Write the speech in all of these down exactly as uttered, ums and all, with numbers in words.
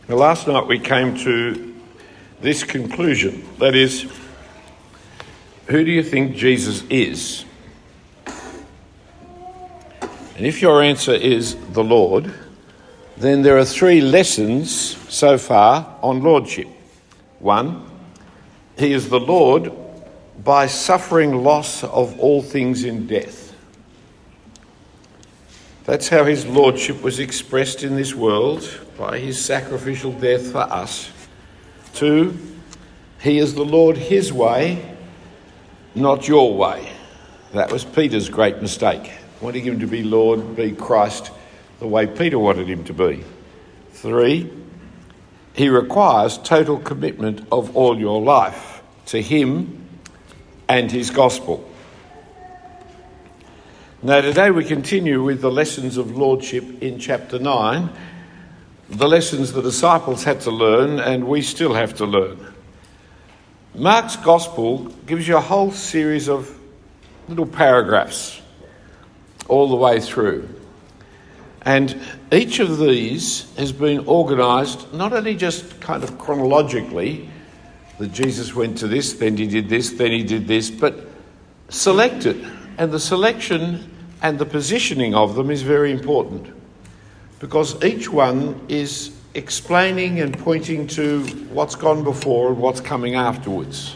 Now, last night we came to this conclusion, that is, who do you think Jesus is? And if your answer is the Lord, then there are three lessons so far on lordship. One, he is the Lord by suffering loss of all things in death. That's how his lordship was expressed in this world, by his sacrificial death for us. Two, he is the Lord his way, not your way. That was Peter's great mistake, wanting him to be Lord, be Christ, the way Peter wanted him to be. Three, he requires total commitment of all your life to him and his gospel. Now today we continue with the lessons of lordship in chapter nine, the lessons the disciples had to learn and we still have to learn. Mark's gospel gives you a whole series of little paragraphs all the way through. And each of these has been organised not only just kind of chronologically, that Jesus went to this, then he did this, then he did this, but selected. And the selection and the positioning of them is very important, because each one is explaining and pointing to what's gone before and what's coming afterwards.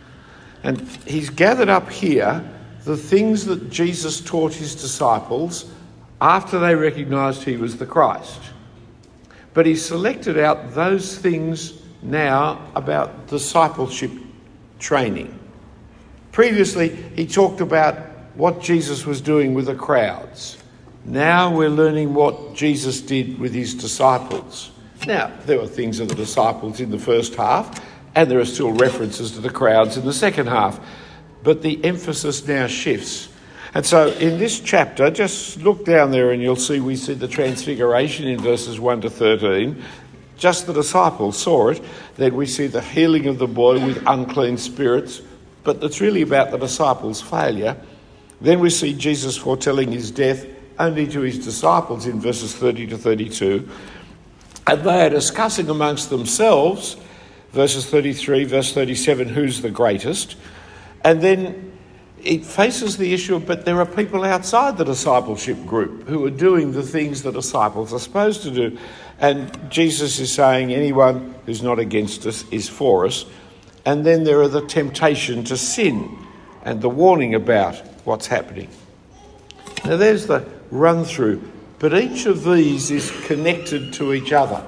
And he's gathered up here the things that Jesus taught his disciples after they recognised he was the Christ. But he selected out those things now about discipleship training. Previously, he talked about what Jesus was doing with the crowds. Now we're learning what Jesus did with his disciples. Now, there were things of the disciples in the first half, and there are still references to the crowds in the second half. But the emphasis now shifts. And so in this chapter, just look down there and you'll see we see the transfiguration in verses one to thirteen. Just the disciples saw it. Then we see the healing of the boy with unclean spirits. But it's really about the disciples' failure. Then we see Jesus foretelling his death only to his disciples in verses thirty to thirty-two. And they are discussing amongst themselves, verses thirty-three, verse thirty-seven, who's the greatest. And then it faces the issue of, but there are people outside the discipleship group who are doing the things the disciples are supposed to do. And Jesus is saying anyone who's not against us is for us. And then there are the temptation to sin and the warning about what's happening. Now there's the run through, but each of these is connected to each other.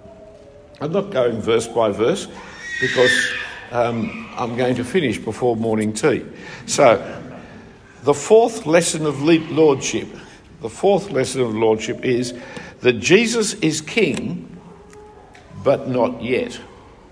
I'm not going verse by verse because um, I'm going to finish before morning tea. So the fourth lesson of lordship, the fourth lesson of lordship is that Jesus is king, but not yet.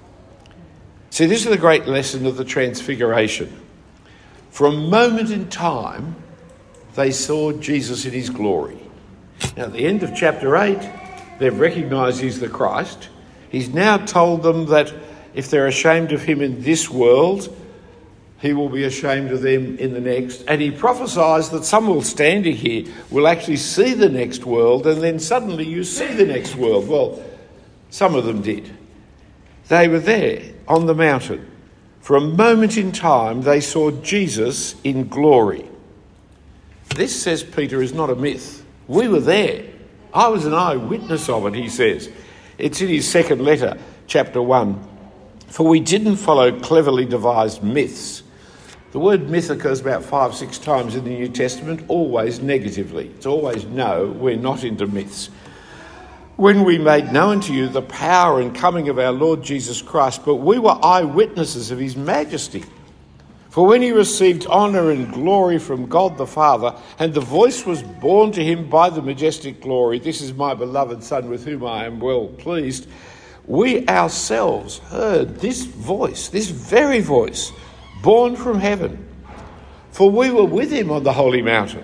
See, this is the great lesson of the transfiguration. For a moment in time, they saw Jesus in his glory. Now, at the end of chapter eight, they've recognised he's the Christ. He's now told them that if they're ashamed of him in this world, he will be ashamed of them in the next. And he prophesies that some will standing here will actually see the next world, and then suddenly you see the next world. Well, some of them did. They were there on the mountain. For a moment in time, they saw Jesus in glory. This, says Peter, is not a myth. We were there. I was an eyewitness of it, he says. It's in his second letter, chapter one. For we didn't follow cleverly devised myths. The word myth occurs about five, six times in the New Testament, always negatively. It's always no, we're not into myths. When we made known to you the power and coming of our Lord Jesus Christ, but we were eyewitnesses of his majesty. For when he received honour and glory from God the Father, and the voice was borne to him by the majestic glory, this is my beloved Son with whom I am well pleased, we ourselves heard this voice, this very voice, born from heaven. For we were with him on the holy mountain.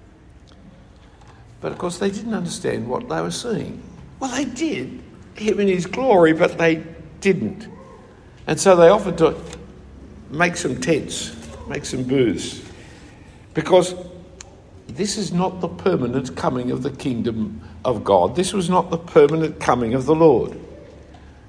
But of course they didn't understand what they were seeing. Well, they did, him in his glory, but they didn't. And so they offered to make some tents, make some booths, because this is not the permanent coming of the kingdom of God. This was not the permanent coming of the Lord.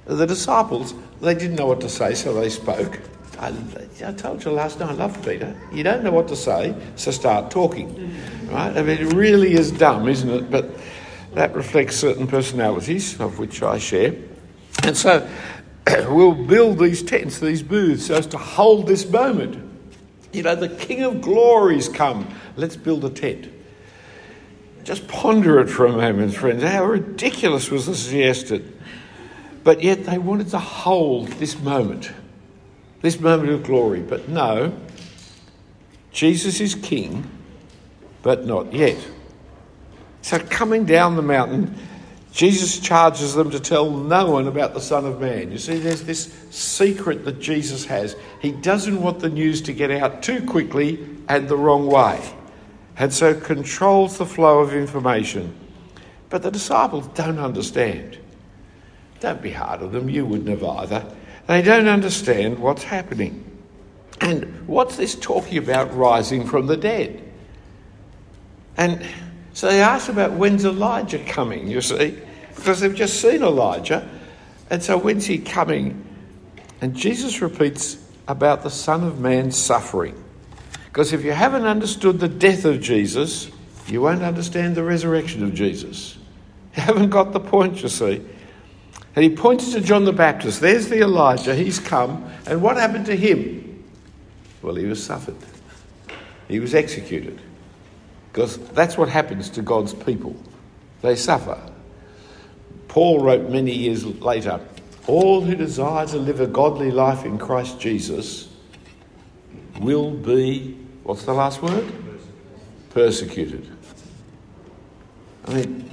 The disciples, they didn't know what to say, so they spoke. I, I told you last night, I love Peter. You don't know what to say, so start talking. Right? I mean, it really is dumb, isn't it? But that reflects certain personalities, of which I share. And so we'll build these tents, these booths, so as to hold this moment. You know, the King of Glory's come. Let's build a tent. Just ponder it for a moment, friends. How ridiculous was the suggestion? But yet they wanted to hold this moment, this moment of glory. But no, Jesus is King, but not yet. So coming down the mountain, Jesus charges them to tell no one about the Son of Man. You see, there's this secret that Jesus has. He doesn't want the news to get out too quickly and the wrong way, and so controls the flow of information. But the disciples don't understand. Don't be hard on them, you wouldn't have either. They don't understand what's happening. And what's this talking about rising from the dead? And so they ask about when's Elijah coming, you see, because they've just seen Elijah. And so when's he coming? And Jesus repeats about the Son of Man suffering. Because if you haven't understood the death of Jesus, you won't understand the resurrection of Jesus. You haven't got the point, you see. And he pointed to John the Baptist. There's the Elijah. He's come. And what happened to him? Well, he was suffered. He was executed. Because that's what happens to God's people. They suffer. Paul wrote many years later, all who desire to live a godly life in Christ Jesus will be, what's the last word? Persecuted. I mean,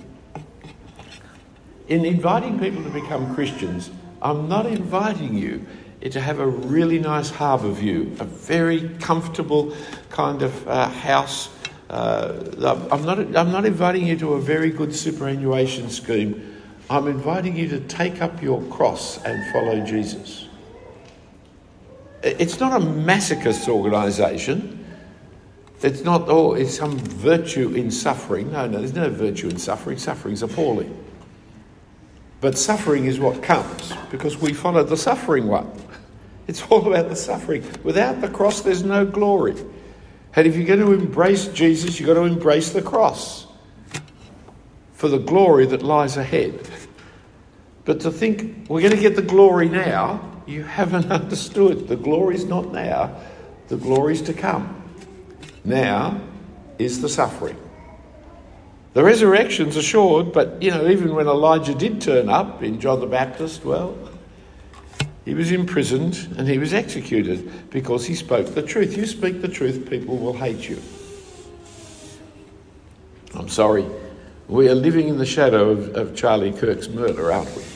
in inviting people to become Christians, I'm not inviting you to have a really nice harbour view, a very comfortable kind of uh, house. Uh, I'm not I'm not inviting you to a very good superannuation scheme. I'm inviting you to take up your cross and follow Jesus. It's not a masochist organisation. It's not, oh, it's some virtue in suffering. No, no, there's no virtue in suffering. Suffering's appalling. But suffering is what comes because we follow the suffering one. It's all about the suffering. Without the cross, there's no glory. And if you're going to embrace Jesus, you've got to embrace the cross for the glory that lies ahead. But to think we're going to get the glory now, you haven't understood. The glory's not now. The glory's to come. Now is the suffering. The resurrection's assured, but, you know, even when Elijah did turn up in John the Baptist, well, he was imprisoned and he was executed because he spoke the truth. You speak the truth, people will hate you. I'm sorry, we are living in the shadow of, of Charlie Kirk's murder, aren't we?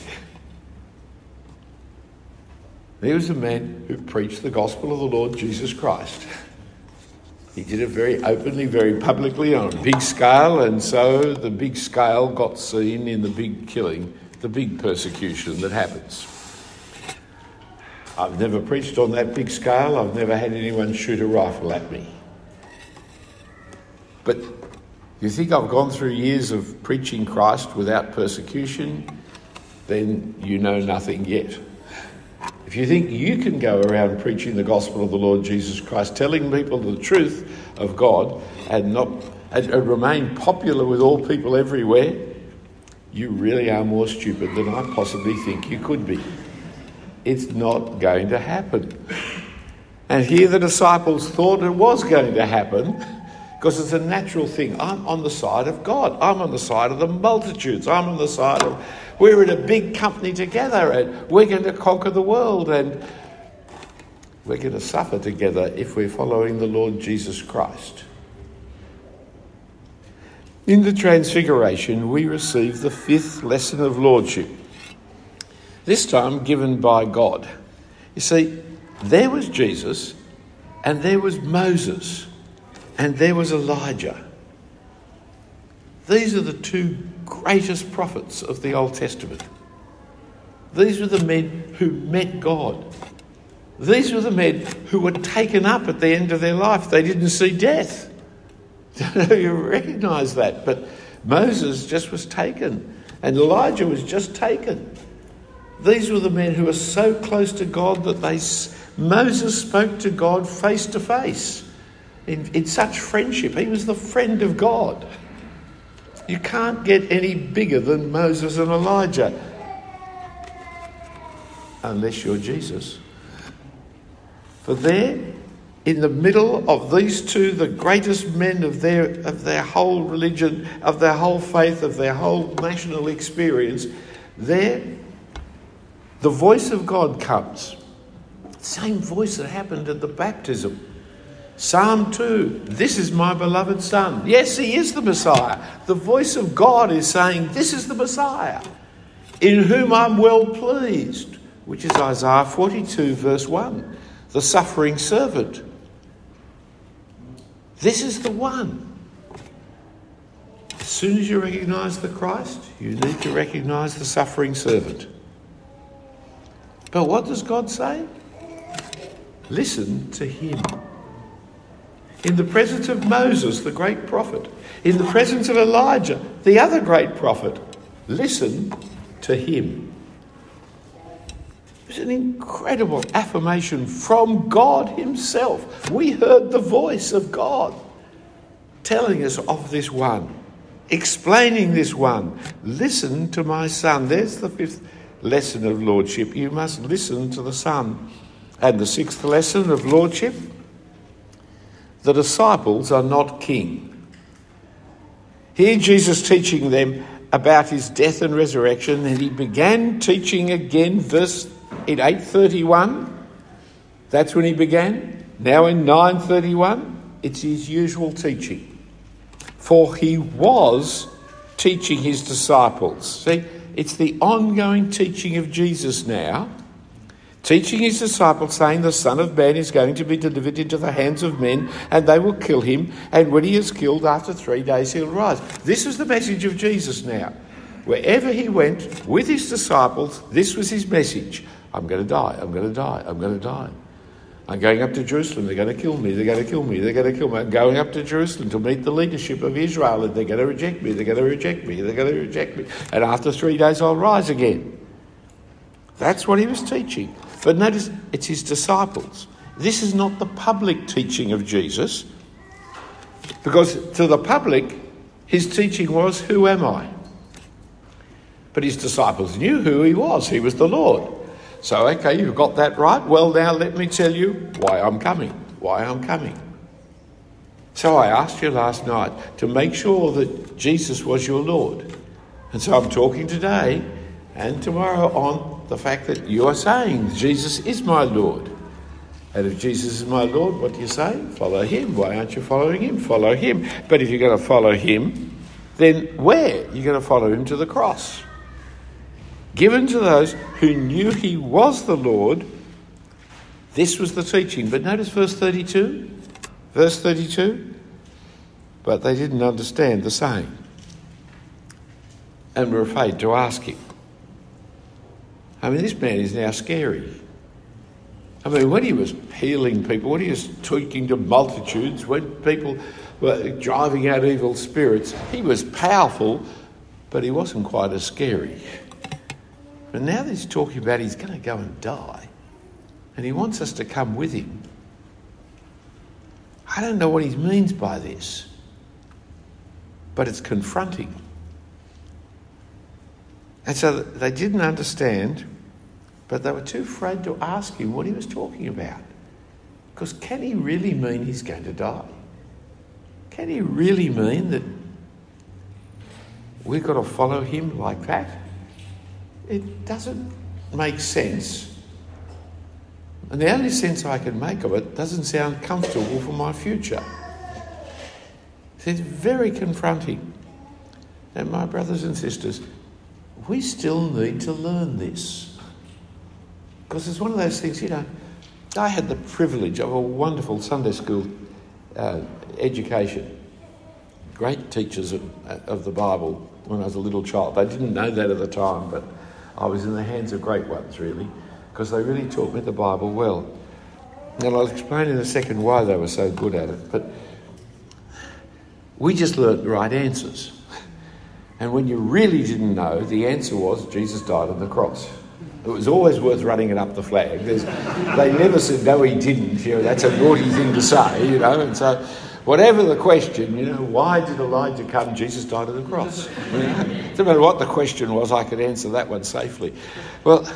He was a man who preached the gospel of the Lord Jesus Christ. He did it very openly, very publicly, on a big scale, and so the big scale got seen in the big killing, the big persecution that happens. I've never preached on that big scale. I've never had anyone shoot a rifle at me. But you think I've gone through years of preaching Christ without persecution, then you know nothing yet. If you think you can go around preaching the gospel of the Lord Jesus Christ, telling people the truth of God and not and, and remain popular with all people everywhere, you really are more stupid than I possibly think you could be. It's not going to happen. And here the disciples thought it was going to happen because it's a natural thing. I'm on the side of God. I'm on the side of the multitudes. I'm on the side of... We're in a big company together and we're going to conquer the world and we're going to suffer together if we're following the Lord Jesus Christ. In the Transfiguration, we receive the fifth lesson of Lordship, this time given by God. You see, there was Jesus and there was Moses and there was Elijah. These are the two greatest prophets of the Old Testament. These were the men who met God. These were the men who were taken up at the end of their life. They didn't see death. You recognise that. But Moses just was taken and Elijah was just taken. These were the men who were so close to God that they Moses spoke to God face to face in, in such friendship. He was the friend of God. You can't get any bigger than Moses and Elijah unless you're Jesus. For there, in the middle of these two, the greatest men of their of their whole religion, of their whole faith, of their whole national experience, there, the voice of God comes. Same voice that happened at the baptism. Psalm two, this is my beloved Son. Yes, he is the Messiah. The voice of God is saying, this is the Messiah, in whom I'm well pleased, which is Isaiah forty-two, verse one, the suffering servant. This is the one. As soon as you recognise the Christ, you need to recognise the suffering servant. But what does God say? Listen to him. In the presence of Moses, the great prophet, in the presence of Elijah, the other great prophet, listen to him. It's an incredible affirmation from God himself. We heard the voice of God telling us of this one, explaining this one. Listen to my Son. There's the fifth lesson of Lordship. You must listen to the Son. And the sixth lesson of Lordship, the disciples are not king. Here Jesus teaching them about his death and resurrection, and he began teaching again, verse in eight thirty-one. That's when he began. Now in nine thirty-one, it's his usual teaching. For he was teaching his disciples. See, it's the ongoing teaching of Jesus now. Teaching his disciples, saying, the Son of Man is going to be delivered into the hands of men, and they will kill him, and when he is killed, after three days he'll rise. This was the message of Jesus now. Wherever he went with his disciples, this was his message. I'm going to die, I'm going to die, I'm going to die. I'm going up to Jerusalem, they're going to kill me, they're going to kill me, they're going to kill me. I'm going up to Jerusalem to meet the leadership of Israel, and they're going to reject me, they're going to reject me, they're going to reject me. And after three days I'll rise again. That's what he was teaching. But notice, it's his disciples. This is not the public teaching of Jesus, because to the public, his teaching was, who am I? But his disciples knew who he was. He was the Lord. So, okay, you've got that right. Well, now let me tell you why I'm coming, why I'm coming. So I asked you last night to make sure that Jesus was your Lord. And so I'm talking today and tomorrow on the fact that you are saying, Jesus is my Lord. And if Jesus is my Lord, what do you say? Follow him. Why aren't you following him? Follow him. But if you're going to follow him, then where? You're going to follow him to the cross. Given to those who knew he was the Lord, this was the teaching. But notice verse thirty-two. Verse thirty-two. But they didn't understand the saying, and were afraid to ask him. I mean, this man is now scary. I mean, when he was healing people, when he was talking to multitudes, when people were driving out evil spirits, he was powerful, but he wasn't quite as scary. But now that he's talking about he's going to go and die, and he wants us to come with him. I don't know what he means by this, but it's confronting. And so they didn't understand, but they were too afraid to ask him what he was talking about. Because can he really mean he's going to die? Can he really mean that we've got to follow him like that? It doesn't make sense. And the only sense I can make of it doesn't sound comfortable for my future. It's very confronting. And my brothers and sisters, we still need to learn this. Because it's one of those things, you know, I had the privilege of a wonderful Sunday school uh, education. Great teachers of, of the Bible when I was a little child. I didn't know that at the time, but I was in the hands of great ones, really, because they really taught me the Bible well. And I'll explain in a second why they were so good at it. But we just learnt the right answers. And when you really didn't know, the answer was Jesus died on the cross. It was always worth running it up the flag. There's, they never said, no, he didn't. You know, that's a naughty thing to say, you know. And so whatever the question, you know, why did Elijah come? Jesus died on the cross. You know? No matter what the question was, I could answer that one safely. Well,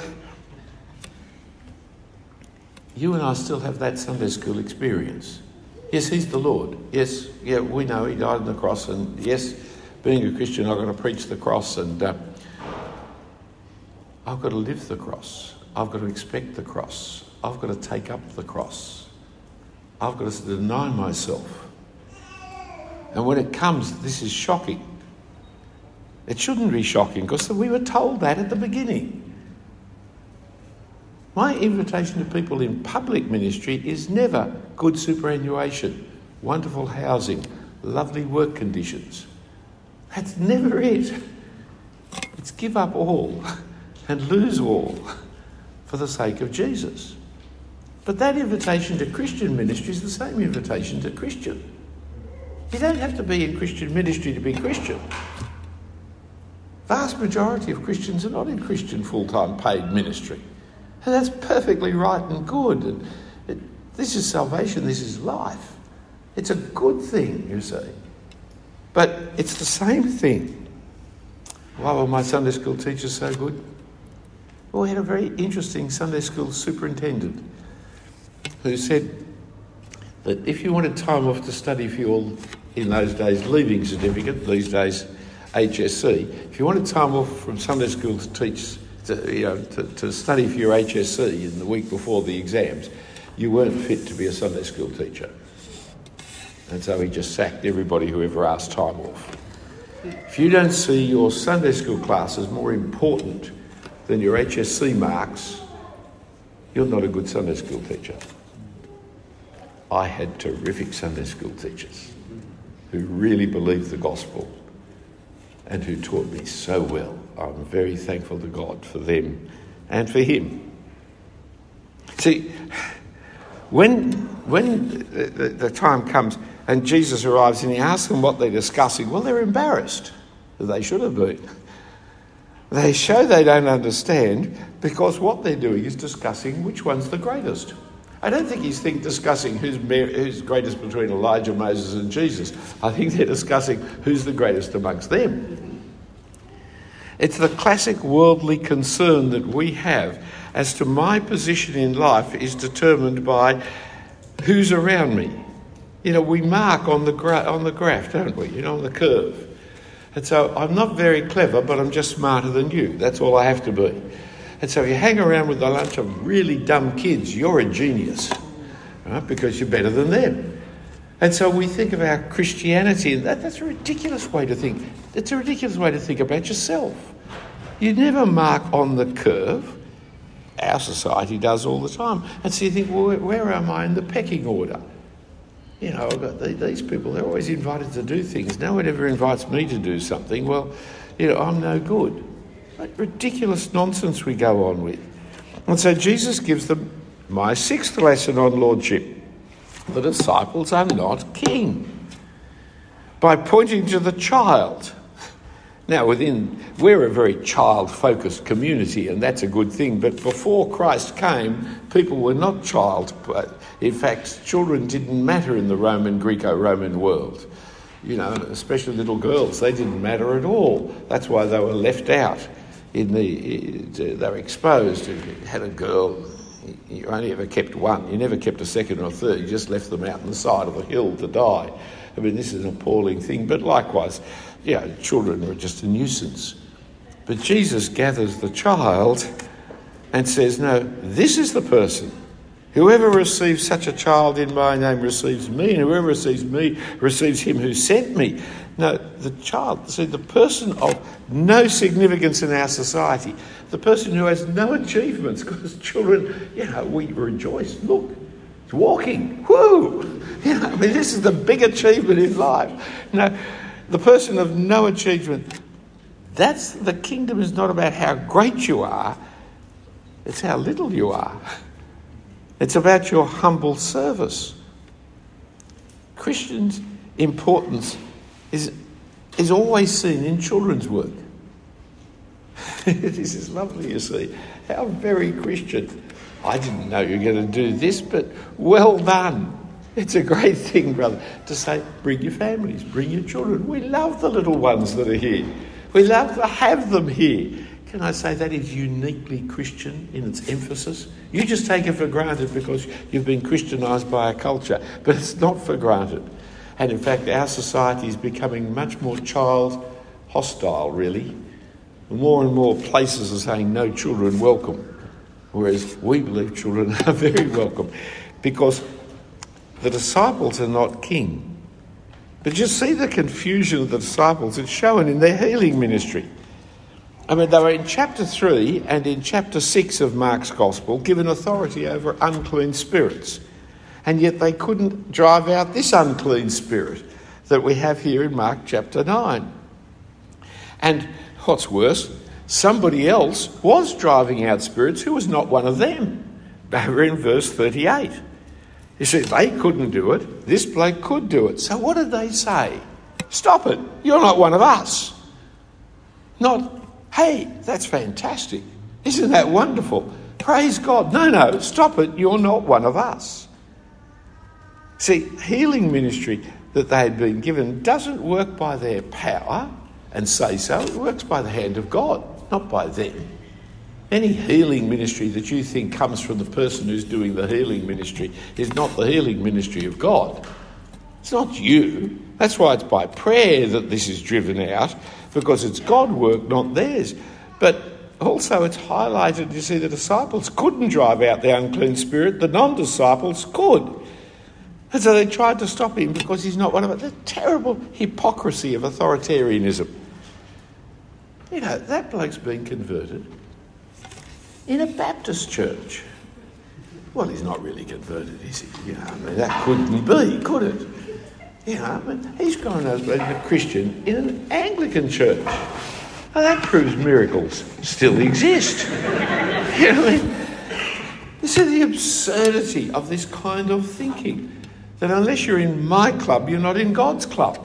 you and I still have that Sunday school experience. Yes, he's the Lord. Yes, yeah, we know he died on the cross. And yes, being a Christian, I've got to preach the cross. And uh, I've got to live the cross. I've got to expect the cross. I've got to take up the cross. I've got to deny myself. And when it comes, this is shocking. It shouldn't be shocking because we were told that at the beginning. My invitation to people in public ministry is never good superannuation, wonderful housing, lovely work conditions. That's never it. It's give up all and lose all for the sake of Jesus. But that invitation to Christian ministry is the same invitation to Christian. You don't have to be in Christian ministry to be Christian. Vast majority of Christians are not in Christian full-time paid ministry. And that's perfectly right and good. And it, this is salvation, this is life. It's a good thing, you see. But it's the same thing. Why were my Sunday school teachers so good? Well, we had a very interesting Sunday school superintendent who said that if you wanted time off to study for your, in those days, leaving certificate, these days H S C, if you wanted time off from Sunday school to teach, to, you know, to, to study for your H S C in the week before the exams, you weren't fit to be a Sunday school teacher. And so he just sacked everybody who ever asked time off. If you don't see your Sunday school class as more important than your H S C marks, you're not a good Sunday school teacher. I had terrific Sunday school teachers who really believed the gospel and who taught me so well. I'm very thankful to God for them and for him. See, when when the, the time comes and Jesus arrives and he asks them what they're discussing, well, they're embarrassed. They should have been. They show they don't understand because what they're doing is discussing which one's the greatest. I don't think he's think discussing who's, who's greatest between Elijah, Moses and Jesus. I think they're discussing who's the greatest amongst them. It's the classic worldly concern that we have as to my position in life is determined by who's around me. You know, we mark on the gra- on the graph, don't we? You know, on the curve. And so I'm not very clever, but I'm just smarter than you. That's all I have to be. And so if you hang around with a bunch of really dumb kids, you're a genius, right? Because you're better than them. And so we think of our Christianity, and that, that's a ridiculous way to think. It's a ridiculous way to think about yourself. You never mark on the curve. Our society does all the time. And so you think, well, where, where am I in the pecking order? You know, I've got these people, they're always invited to do things. No one ever invites me to do something. Well, you know, I'm no good. Like ridiculous nonsense we go on with. And so Jesus gives them my sixth lesson on lordship. The disciples are not king. By pointing to the child. Now, within, we're a very child-focused community, and that's a good thing. But before Christ came, people were not child. In fact, children didn't matter in the Roman, Greco-Roman world. You know, especially little girls, they didn't matter at all. That's why they were left out. In the, they were exposed. If you had a girl, you only ever kept one. You never kept a second or a third. You just left them out on the side of the hill to die. I mean, this is an appalling thing. But likewise, yeah, children are just a nuisance. But Jesus gathers the child and says, no, this is the person. Whoever receives such a child in my name receives me, and whoever receives me receives him who sent me. No, the child, see, the person of no significance in our society, the person who has no achievements, because children, you know, we rejoice. Look, it's walking. Whoo! You know, I mean, this is the big achievement in life. No, the person of no achievement, that's, the kingdom is not about how great you are, it's how little you are. It's about your humble service. Christians' importance is, is always seen in children's work. This is lovely, you see. How very Christian. I didn't know you were going to do this, but well done. It's a great thing, brother, to say, bring your families, bring your children. We love the little ones that are here. We love to have them here. Can I say that is uniquely Christian in its emphasis? You just take it for granted because you've been Christianised by a culture, but it's not for granted. And in fact, our society is becoming much more child hostile, really. More and more places are saying no children welcome, whereas we believe children are very welcome because the disciples are not king. But you see the confusion of the disciples. It's shown in their healing ministry. I mean, they were in chapter three and in chapter six of Mark's Gospel given authority over unclean spirits. And yet they couldn't drive out this unclean spirit that we have here in Mark chapter nine. And what's worse, somebody else was driving out spirits who was not one of them. Over in verse thirty-eight. You see, they couldn't do it. This bloke could do it. So what did they say? Stop it. You're not one of us. Not, hey, that's fantastic. Isn't that wonderful? Praise God. No, no, stop it. You're not one of us. See, healing ministry that they had been given doesn't work by their power and say so. It works by the hand of God, not by them. Any healing ministry that you think comes from the person who's doing the healing ministry is not the healing ministry of God. It's not you. That's why it's by prayer that this is driven out, because it's God work, not theirs. But also it's highlighted, you see, the disciples couldn't drive out the unclean spirit, the non-disciples could. And so they tried to stop him because he's not one of them. The terrible hypocrisy of authoritarianism. You know, that bloke's been converted in a Baptist church. Well, he's not really converted, is he? You know, I mean, that couldn't be, could it? You know, I mean, he's gone as a Christian in an Anglican church. Well, that proves miracles still exist. You know what I mean? You see the absurdity of this kind of thinking, that unless you're in my club, you're not in God's club.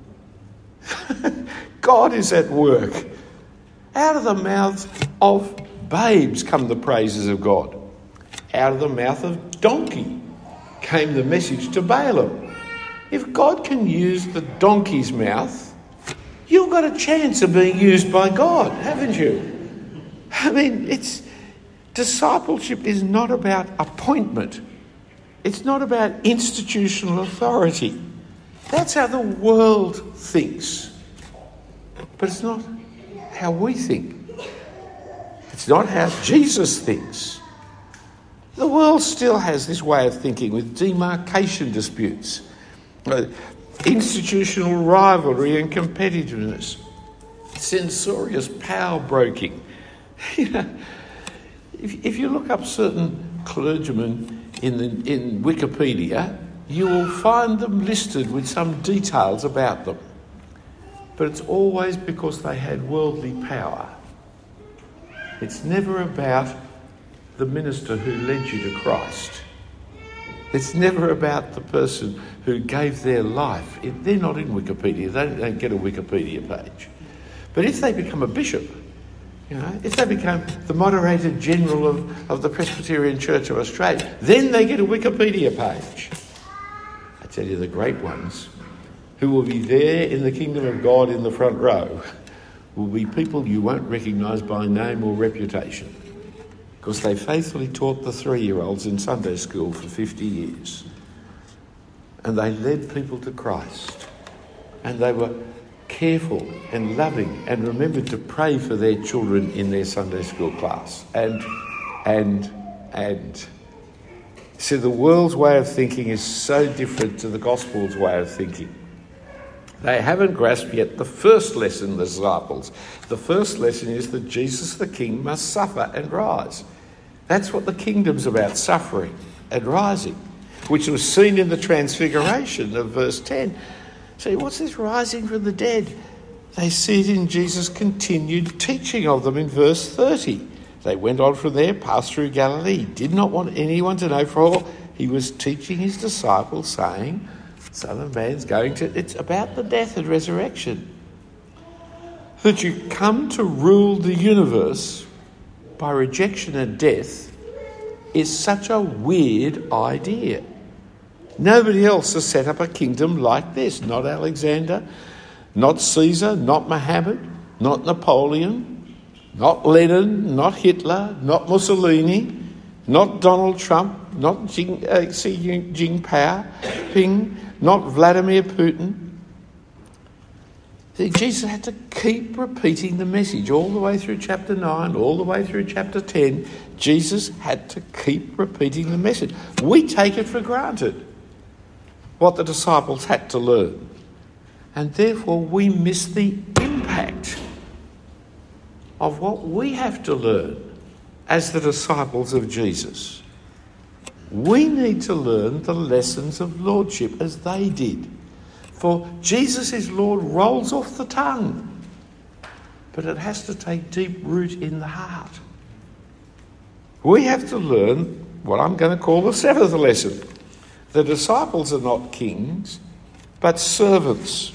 God is at work. Out of the mouths of babes come the praises of God. Out of the mouth of donkey came the message to Balaam. If God can use the donkey's mouth, you've got a chance of being used by God, haven't you? I mean, it's discipleship is not about appointment. It's not about institutional authority. That's how the world thinks. But it's not how we think. It's not how Jesus thinks. The world still has this way of thinking with demarcation disputes, uh, institutional rivalry and competitiveness, censorious power broking. You know, if, if you look up certain clergymen in, the, in Wikipedia, you will find them listed with some details about them. But it's always because they had worldly power. It's never about the minister who led you to Christ. It's never about the person who gave their life. If they're not in Wikipedia, they don't get a Wikipedia page. But if they become a bishop, you know, if they become the moderator general of, of the Presbyterian Church of Australia, then they get a Wikipedia page. I tell you, the great ones who will be there in the kingdom of God in the front row will be people you won't recognise by name or reputation, because they faithfully taught the three-year-olds in Sunday school for fifty years. And they led people to Christ. And they were careful and loving and remembered to pray for their children in their Sunday school class. And, and, and. See, the world's way of thinking is so different to the gospel's way of thinking. They haven't grasped yet the first lesson, the disciples. The first lesson is that Jesus the King must suffer and rise. That's what the kingdom's about, suffering and rising, which was seen in the transfiguration of verse ten. See, what's this rising from the dead? They see it in Jesus' continued teaching of them in verse thirty. They went on from there, passed through Galilee. He did not want anyone to know, for all he was teaching his disciples, saying, Son of Man's going to... It's about the death and resurrection. that you come to rule the universe by rejection and death is such a weird idea. Nobody else has set up a kingdom like this. Not Alexander, not Caesar, not Muhammad, not Napoleon, not Lenin, not Hitler, not Mussolini, not Donald Trump, not Jing, uh, Xi Jinping, not Vladimir Putin. See, Jesus had to keep repeating the message all the way through chapter nine, all the way through chapter ten. Jesus had to keep repeating the message. We take it for granted, what the disciples had to learn. And therefore we miss the impact of what we have to learn as the disciples of Jesus. We need to learn the lessons of lordship as they did. For Jesus is Lord rolls off the tongue, but it has to take deep root in the heart. We have to learn what I'm going to call the seventh lesson. The disciples are not kings, but servants.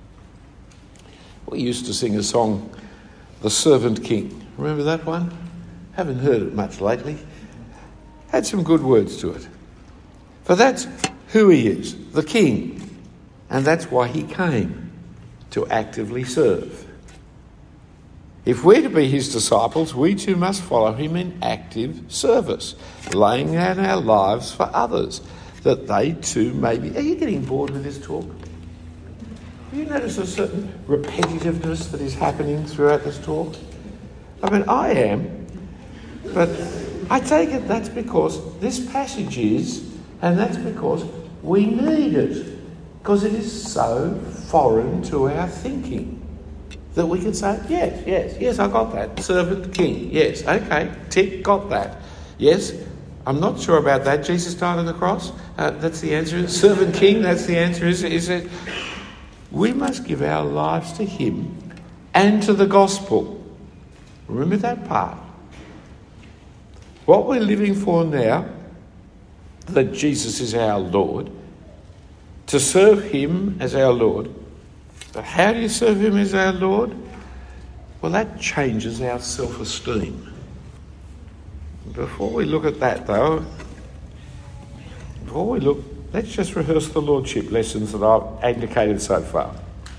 We used to sing a song, The Servant King. Remember that one? Haven't heard it much lately. Had some good words to it. For that's who he is, the king. And that's why he came, to actively serve. If we're to be his disciples, we too must follow him in active service, laying down our lives for others, that they too may be... Are you getting bored with this talk? Do you notice a certain repetitiveness that is happening throughout this talk? I mean, I am, but I take it that's because this passage is, and that's because we need it. Because it is so foreign to our thinking that we can say, yes, yes, yes, I got that. Servant king, yes, okay, tick, got that. Yes, I'm not sure about that. Jesus died on the cross. Uh, that's the answer. Servant king, that's the answer. Is, is it? We must give our lives to him and to the gospel. Remember that part. What we're living for now, that Jesus is our Lord, to serve him as our Lord. But how do you serve him as our Lord? Well, that changes our self-esteem. Before we look at that, though, before we look, let's just rehearse the Lordship lessons that I've indicated so far.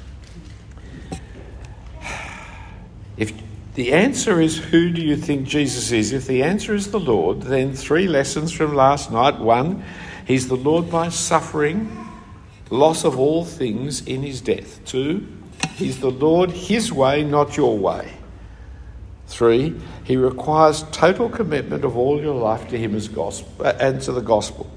If the answer is, who do you think Jesus is? If the answer is the Lord, then three lessons from last night. One, he's the Lord by suffering, loss of all things in his death. Two, he's the Lord his way, not your way. Three, he requires total commitment of all your life to him as gospel and to the gospel.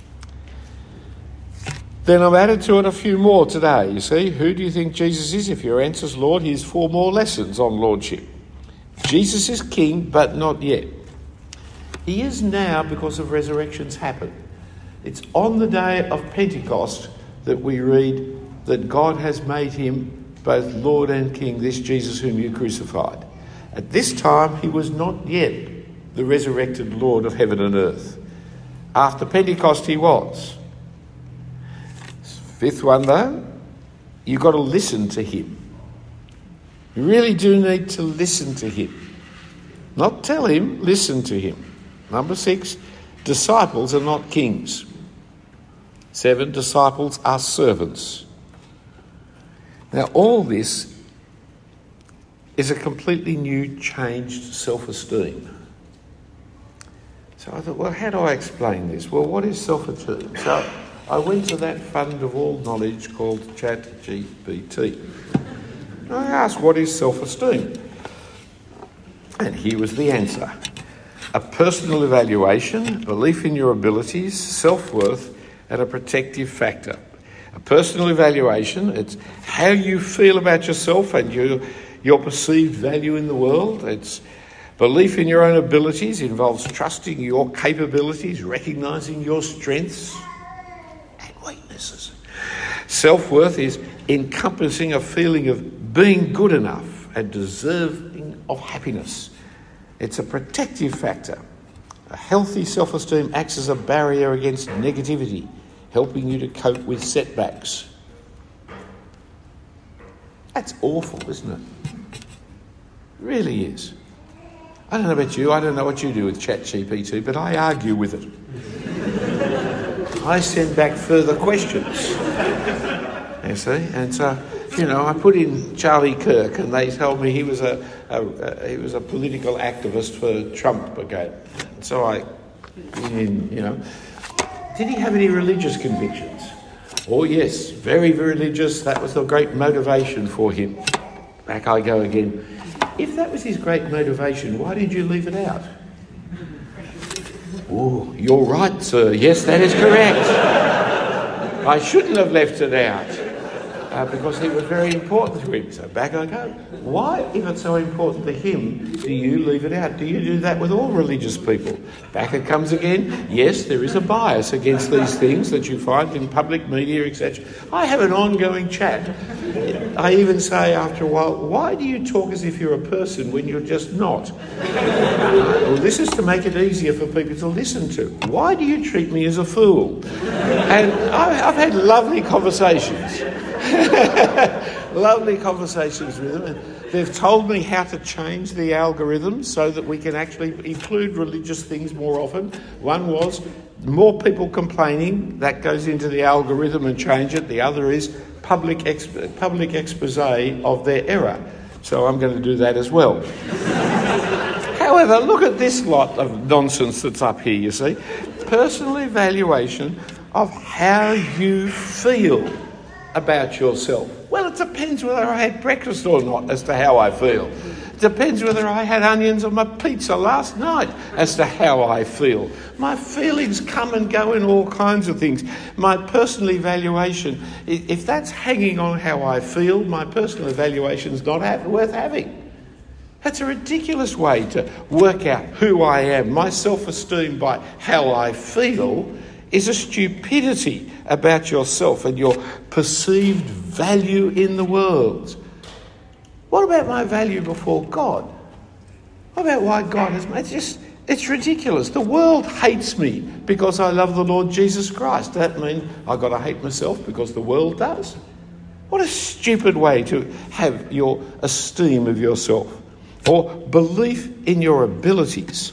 Then I've added to it a few more today. You see, who do you think Jesus is? If your answer is Lord, here's four more lessons on lordship. Jesus is king, but not yet. He is now because of resurrections happen. It's on the day of Pentecost that we read that God has made him both Lord and King, this Jesus whom you crucified. At this time, he was not yet the resurrected Lord of heaven and earth. After Pentecost, he was. Fifth one, though, you've got to listen to him. You really do need to listen to him. Not tell him, listen to him. Number six, disciples are not kings. Seven, disciples are servants. Now, all this is a completely new, changed self-esteem. So I thought, well, how do I explain this? Well, what is self-esteem? So I went to that fund of all knowledge called ChatGPT. I asked, what is self-esteem? And here was the answer. A personal evaluation, belief in your abilities, self-worth, and a protective factor. A personal evaluation, it's how you feel about yourself and your, your perceived value in the world. It's belief in your own abilities, involves trusting your capabilities, recognising your strengths and weaknesses. Self-worth is encompassing a feeling of being good enough and deserving of happiness. It's a protective factor. A healthy self-esteem acts as a barrier against negativity, helping you to cope with setbacks. That's awful, isn't it? It really is. I don't know about you, I don't know what you do with ChatGPT, but I argue with it. I send back further questions. You see? And so, you know, I put in Charlie Kirk and they told me he was a, a, a he was a political activist for Trump again. So I, in, you know, did he have any religious convictions? Oh yes, very, very religious. That was the great motivation for him. Back I go again. If that was his great motivation, why did you leave it out? Oh, you're right, sir. Yes, that is correct. I shouldn't have left it out uh, because it was very important to him. So back I go. Why, if it's so important to him, do you leave it out? Do you do that with all religious people? Back it comes again. Yes, there is a bias against these things that you find in public media, et cetera. I have an ongoing chat. I even say after a while, why do you talk as if you're a person when you're just not? Well, this is to make it easier for people to listen to. Why do you treat me as a fool? And I've had lovely conversations. lovely conversations with them. And they've told me how to change the algorithms so that we can actually include religious things more often. One was more people complaining, that goes into the algorithm and change it. The other is public exp- public expose of their error. So I'm going to do that as well. However, look at this lot of nonsense that's up here, you see. Personal evaluation of how you feel about yourself. Well, it depends whether I had breakfast or not as to how I feel. It depends whether I had onions on my pizza last night as to how I feel. My feelings come and go in all kinds of things. My personal evaluation, if that's hanging on how I feel, my personal evaluation is not worth having. That's a ridiculous way to work out who I am. My self-esteem by how I feel is a stupidity about yourself and your perceived value in the world. What about my value before God? What about why God has made it? It's just, it's ridiculous. The world hates me because I love the Lord Jesus Christ. Does that mean I've got to hate myself because the world does? What a stupid way to have your esteem of yourself or belief in your abilities.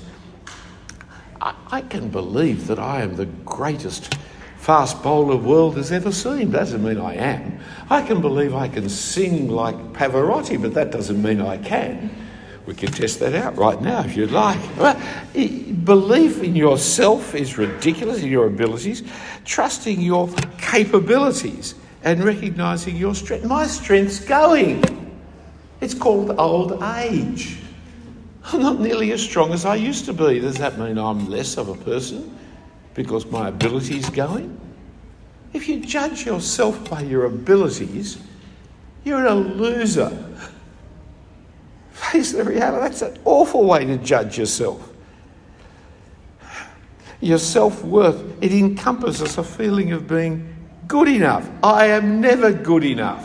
I, I can believe that I am the greatest fast bowler the world has ever seen. Doesn't mean I am. I can believe I can sing like Pavarotti, but that doesn't mean I can. We can test that out right now if you'd like. Belief in yourself is ridiculous, in your abilities. Trusting your capabilities and recognising your strength. My strength's going. It's called old age. I'm not nearly as strong as I used to be. Does that mean I'm less of a person because my ability's going? If you judge yourself by your abilities, you're a loser. Face the reality. That's an awful way to judge yourself. Your self-worth, it encompasses a feeling of being good enough. I am never good enough.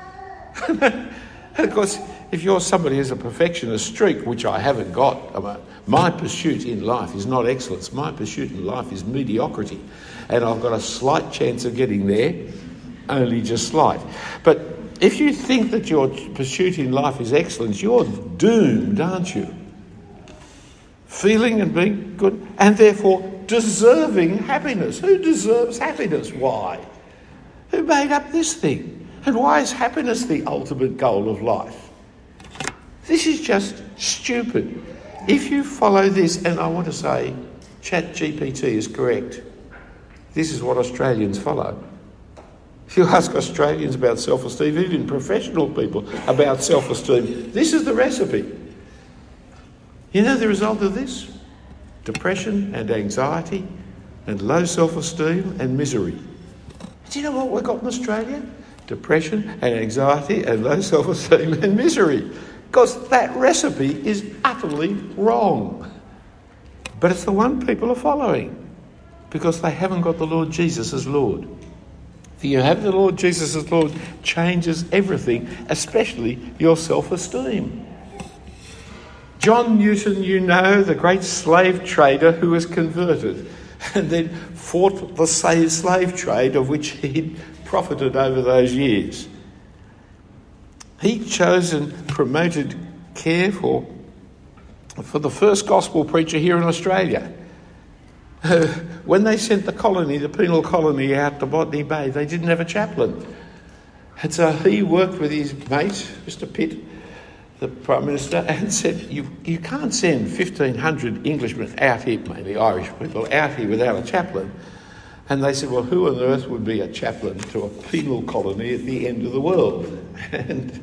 Of course, if you're somebody who's a perfectionist streak, which I haven't got, I mean, my pursuit in life is not excellence. My pursuit in life is mediocrity. And I've got a slight chance of getting there, only just slight. But if you think that your pursuit in life is excellence, you're doomed, aren't you? Feeling and being good, and therefore deserving happiness. Who deserves happiness? Why? Who made up this thing? And why is happiness the ultimate goal of life? This is just stupid. If you follow this, and I want to say ChatGPT is correct, this is what Australians follow. If you ask Australians about self-esteem, even professional people about self-esteem, this is the recipe. You know the result of this? Depression and anxiety and low self-esteem and misery. Do you know what we've got in Australia? Depression and anxiety and low self-esteem and misery. Because that recipe is utterly wrong. But it's the one people are following because they haven't got the Lord Jesus as Lord. If you have the Lord Jesus as Lord, changes everything, especially your self-esteem. John Newton, you know, the great slave trader who was converted and then fought the slave trade of which he'd profited over those years. He chose and promoted care for, for the first gospel preacher here in Australia. Uh, when they sent the colony, the penal colony out to Botany Bay, they didn't have a chaplain. And so he worked with his mate, Mister Pitt, the Prime Minister, and said, you you can't send fifteen hundred Englishmen out here, mainly Irish people, out here without a chaplain. And they said, well, who on earth would be a chaplain to a penal colony at the end of the world? And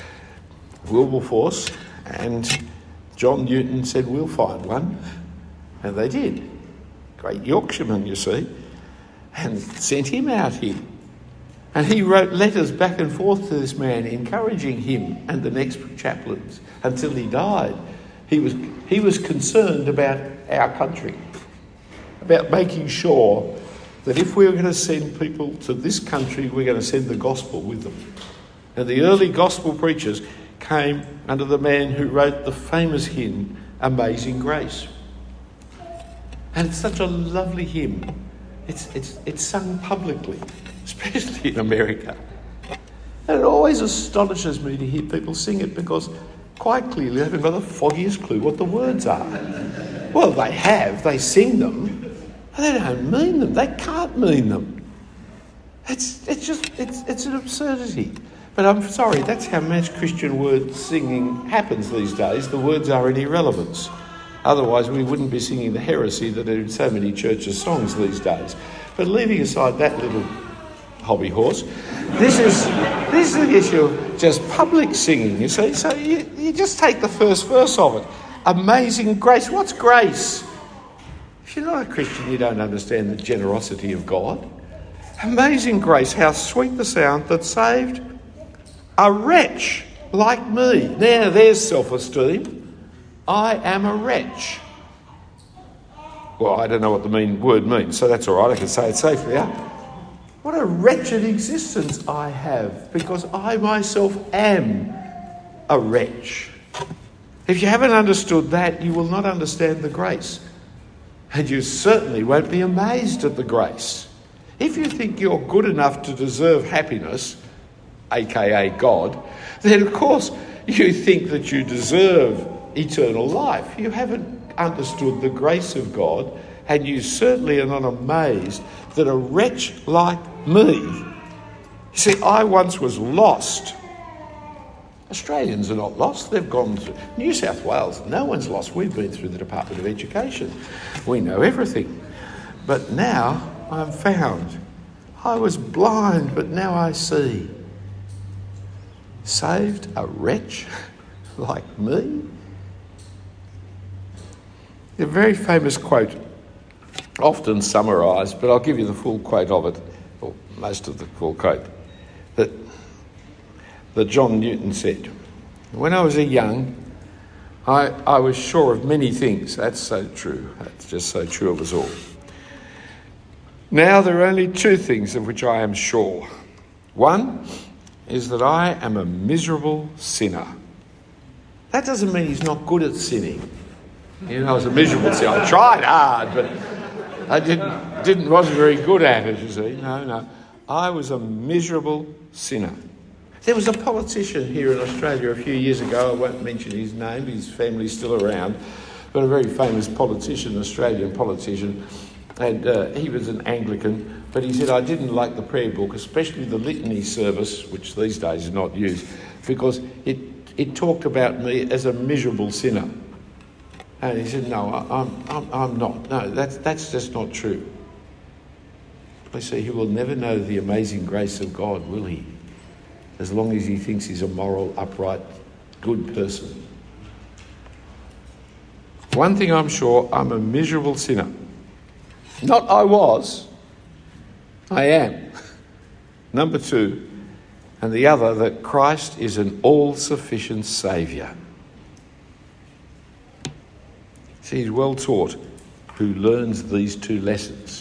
Wilberforce and John Newton said, we'll find one. And they did. Great Yorkshireman, you see, and sent him out here. And he wrote letters back and forth to this man, encouraging him and the next chaplains until he died. He was he was concerned about our country, about making sure that if we were going to send people to this country, we're going to send the gospel with them. And the early gospel preachers came under the man who wrote the famous hymn, Amazing Grace. And it's such a lovely hymn. It's it's it's sung publicly, especially in America. And it always astonishes me to hear people sing it because quite clearly they haven't got the foggiest clue what the words are. Well, they have. They sing them. But they don't mean them. They can't mean them. It's it's just it's it's an absurdity. But I'm sorry, that's how much Christian word singing happens these days. The words are an irrelevance. Otherwise, we wouldn't be singing the heresy that are in so many churches' songs these days. But leaving aside that little hobby horse, this is this is the issue of just public singing, you see. So you, you just take the first verse of it. Amazing grace. What's grace? If you're not a Christian, you don't understand the generosity of God. Amazing grace, how sweet the sound that saved a wretch like me. Now there's self-esteem. I am a wretch. Well, I don't know what the mean word means, so that's all right. I can say it safely. Huh? What a wretched existence I have, because I myself am a wretch. If you haven't understood that, you will not understand the grace. And you certainly won't be amazed at the grace. If you think you're good enough to deserve happiness, aka God, then of course you think that you deserve eternal life. You haven't understood the grace of God, and you certainly are not amazed that a wretch like me, you see, I once was lost. Australians are not lost. They've gone through New South Wales. No one's lost. We've been through the Department of Education. We know everything. But now I'm found. I was blind, but now I see. Saved a wretch like me? A very famous quote, often summarised, but I'll give you the full quote of it, or most of the full quote, that, that John Newton said. When I was a young, I, I was sure of many things. That's so true. That's just so true of us all. Now there are only two things of which I am sure. One is that I am a miserable sinner. That doesn't mean he's not good at sinning. You know, I was a miserable sinner. I tried hard, but I didn't, didn't, wasn't very good at it, you see. No, no. I was a miserable sinner. There was a politician here in Australia a few years ago. I won't mention his name. His family's still around. But a very famous politician, Australian politician. And uh, he was an Anglican. But he said, I didn't like the prayer book, especially the litany service, which these days is not used, because it, it talked about me as a miserable sinner. And he said, no, I, I'm, I'm, I'm not. No, that's, that's just not true. I say, he will never know the amazing grace of God, will he? As long as he thinks he's a moral, upright, good person. One thing I'm sure, I'm a miserable sinner. Not I was, I am. Number two, and the other, that Christ is an all-sufficient Saviour. See, he's well taught who learns these two lessons.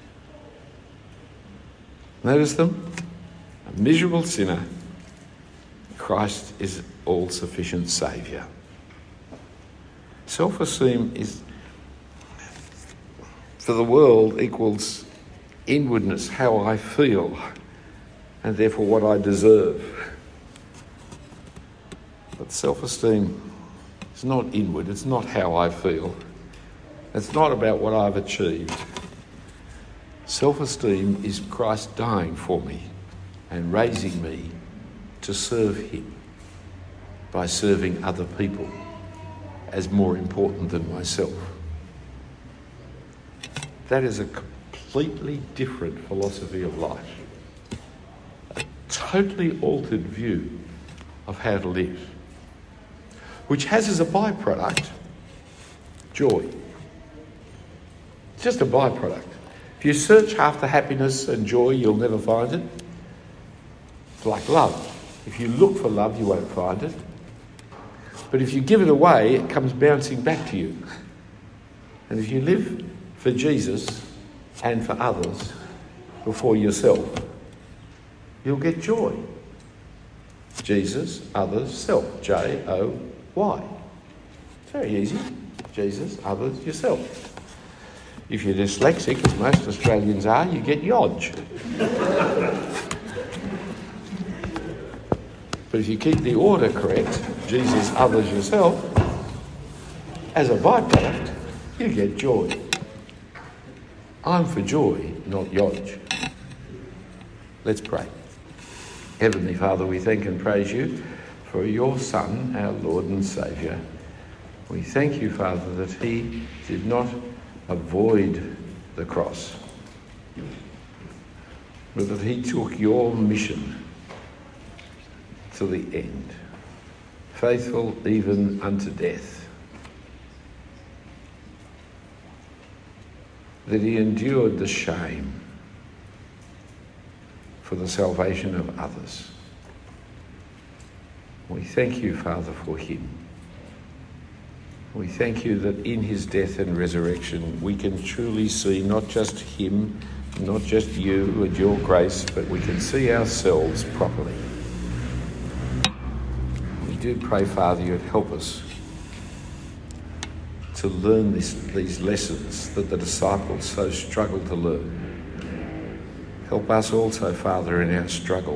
Notice them? A miserable sinner. Christ is all-sufficient Saviour. Self-esteem is, for the world, equals inwardness, how I feel, and therefore what I deserve. But self-esteem It's not inward. It's not how I feel. It's not about what I've achieved. Self-esteem is Christ dying for me and raising me to serve him by serving other people as more important than myself. That is a completely different philosophy of life. A totally altered view of how to live, which has as a byproduct joy. It's just a byproduct. If you search after happiness and joy, you'll never find it. It's like love. If you look for love, you won't find it. But if you give it away, it comes bouncing back to you. And if you live for Jesus and for others before yourself, you'll get joy. Jesus, others, self. J O Y. It's very easy. Jesus, others, yourself. If you're dyslexic, as most Australians are, you get Yodge. But if you keep the order correct, Jesus, others, yourself, as a byproduct, you get joy. I'm for joy, not Yodge. Let's pray. Heavenly Father, we thank and praise you for your Son, our Lord and Saviour. We thank you, Father, that he did not avoid the cross, but that he took your mission to the end, faithful even unto death. That he endured the shame for the salvation of others. We thank you, Father, for him. We thank you that in his death and resurrection we can truly see not just him, not just you and your grace, but we can see ourselves properly. We do pray, Father, you'd help us to learn this, these lessons that the disciples so struggled to learn. Help us also, Father, in our struggle.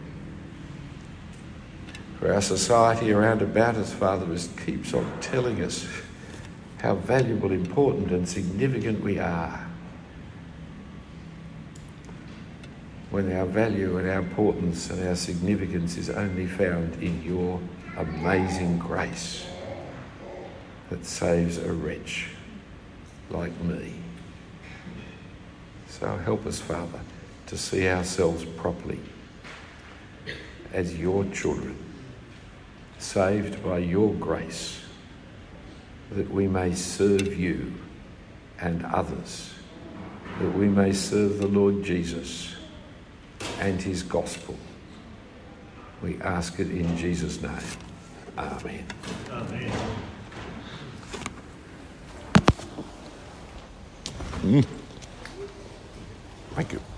For our society around about us, Father, just keeps on telling us how valuable, important and significant we are, when our value and our importance and our significance is only found in your amazing grace that saves a wretch like me. So help us, Father, to see ourselves properly as your children, saved by your grace, that we may serve you and others, that we may serve the Lord Jesus and his gospel. We ask it in Jesus' name. Amen. Amen. Mm. Thank you.